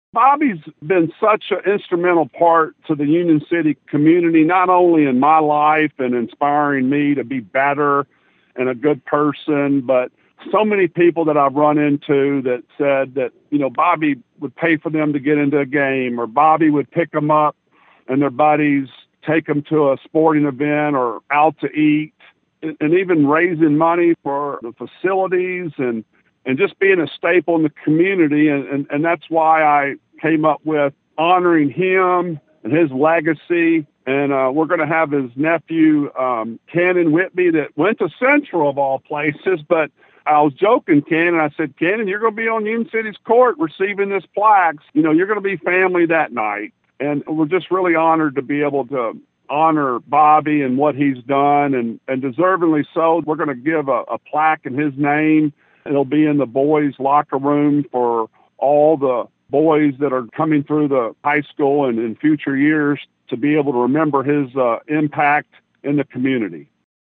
Bobby's been such an instrumental part to the Union City community, not only in my life and inspiring me to be better and a good person, but so many people that I've run into that said that, Bobby would pay for them to get into a game, or Bobby would pick them up and their buddies take them to a sporting event or out to eat, and even raising money for the facilities and just being a staple in the community. And that's why I came up with honoring him and his legacy. And we're going to have his nephew, Cannon Whitby, that went to Central of all places. But I was joking, Cannon. I said, Cannon, you're going to be on Union City's court receiving this plaque. You're going to be family that night. And we're just really honored to be able to honor Bobby and what he's done, and deservingly so. We're going to give a plaque in his name. It'll be in the boys' locker room for all the boys that are coming through the high school and in future years to be able to remember his impact in the community.